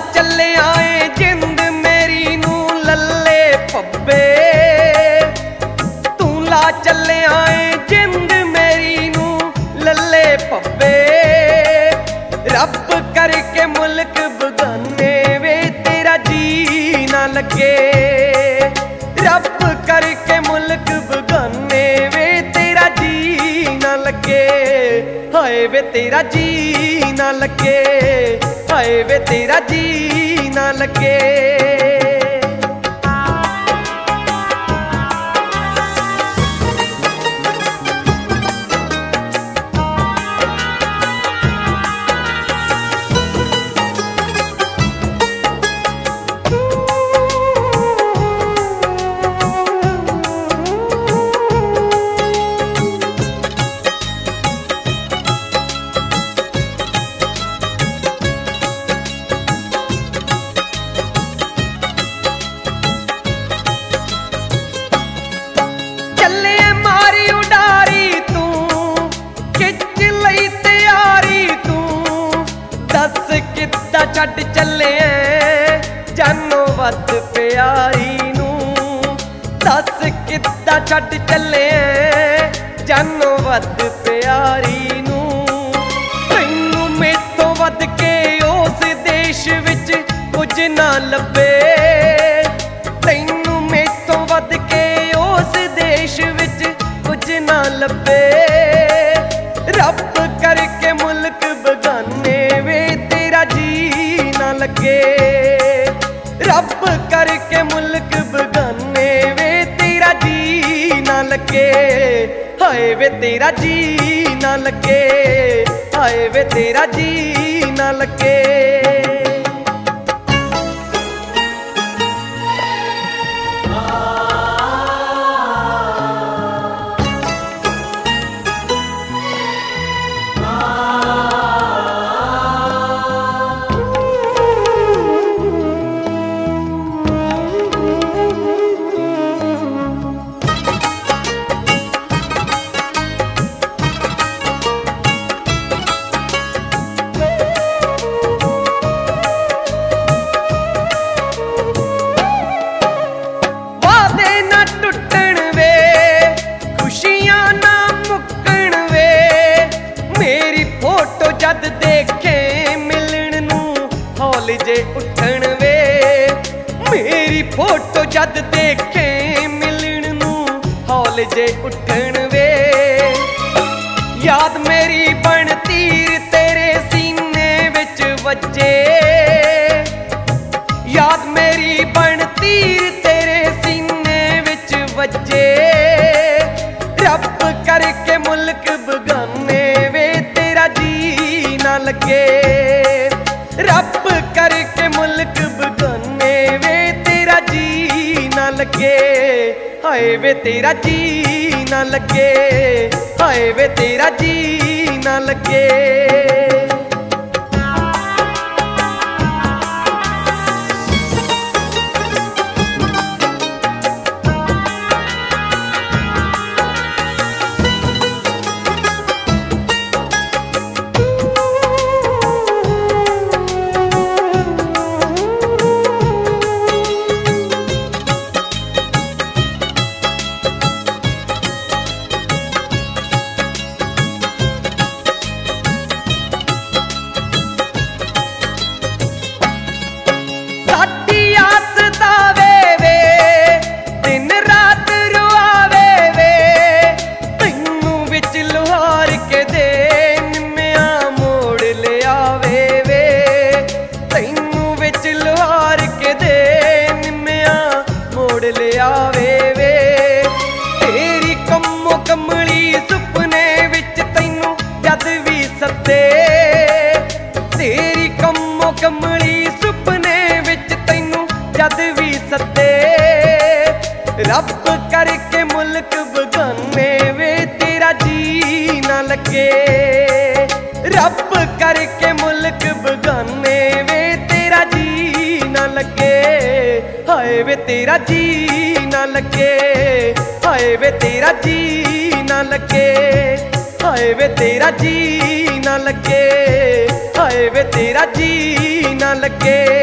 चले आए जिंद मेरी नू लल्ले पब्बे, तू ला चले आए जिंद मेरी नू लल्ले पब्बे। रब करके मुल्क बगाने वे तेरा जी ना लगे, रब करके मुल्क बगाने वे तेरा जी ना लगे। हाय वे तेरा जी ना लगे, हाय वे तेरा जी ना लगे। छड़ चले जानों वध प्यारी नू, दस किद्दां छड़ चले जानों वध प्यारी नू। तैनू मेथों वध के उस देश विच कुछ ना लभे, तैनू मेथों वध के उस देश विच कुछ ना लभे। रब करके मुल्क बगाने वे तेरा जी ना लगे, रब करके मुल्क बगाने वे तेरा जी ना लगे। हाय वे तेरा जी ना लगे, हाय वे तेरा जी ना लगे। जद देखे मिलन नू हौल जे उठन वे, मेरी फोटो जद देखे मिलन नू हौल जे उठन वे। याद मेरी बन तीर तेरे सीने विच वजे, याद मेरी बन तीर तेरे सीने विच वजे। रब करके मुल्क बगाने वे तेरा जी ना लगे, रब करके मुल्क बगाने वे तेरा जी ना लगे। हाय वे तेरा जी ना लगे, हाय वे तेरा जी ना लगे। कमली सुपने विच तैनू जद भी सदे, तेरी कम्मो कमली सुपने विच तैनू जद भी सदे। रब करके मुल्क बगाने वे तेरा जी ना लगे, रब करके मुल्क बगाने वे तेरा जी ना लगे। हाय वे तेरा जी ना लगे, हाय वे तेरा जी ना लगे, हाय वे तेरा जी ना लगे, हाय वे तेरा जी ना लगे।